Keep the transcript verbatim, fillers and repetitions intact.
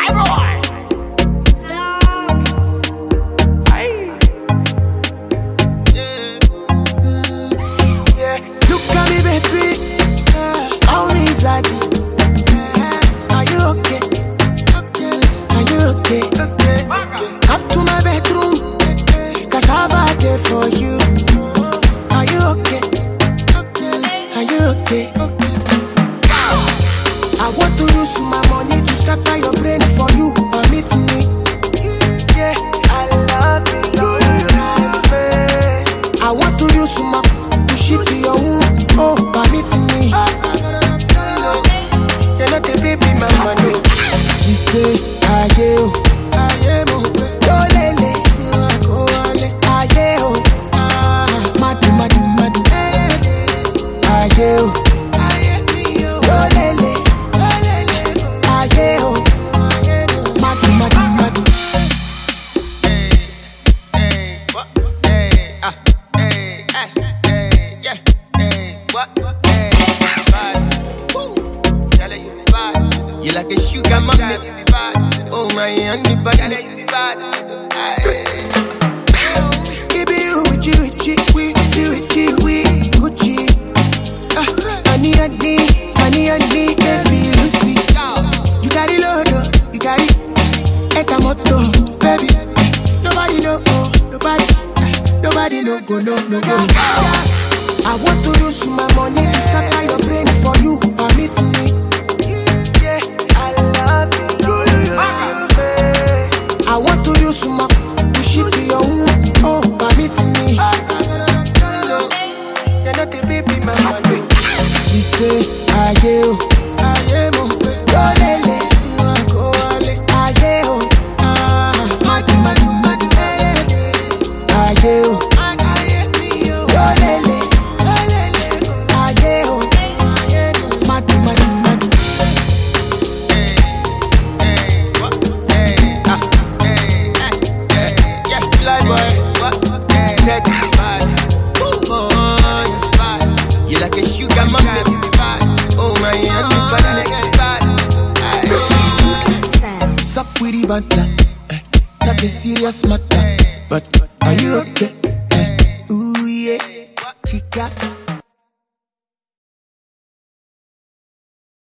Come to my bedroom, cause I've had it for you. Are you okay? Are you okay? I want to use my money to scatter your brain for you. Permit me. Yeah, I love you. I want to use my to shift to your womb. Oh, permit me. You're not the baby, my money. She say, I do. You like a sugar mommy. Oh my, honey bunny. Give you with you, with you, with you, with you, with Gucci. Honey, honey, honey, honey, baby, Lucy. You got it low, you got it. Ekamoto, baby. Nobody know, oh, nobody, nobody know, go, no, no, go. I want to use my money to scatter your brain for you. Permit me. I want to use my to shift to your womb. Oh, permit me. You're not the baby, my money. She say, I do. I am oh, lele, go ale. I do. Ah, madu madu madu. I do. I lele, I do. Madu madu madu. You like a sugar mommy. Oh my, honey bunny. Sup with the banter, eh, not a serious matter. But are you okay? Eh, ooh yeah, chica.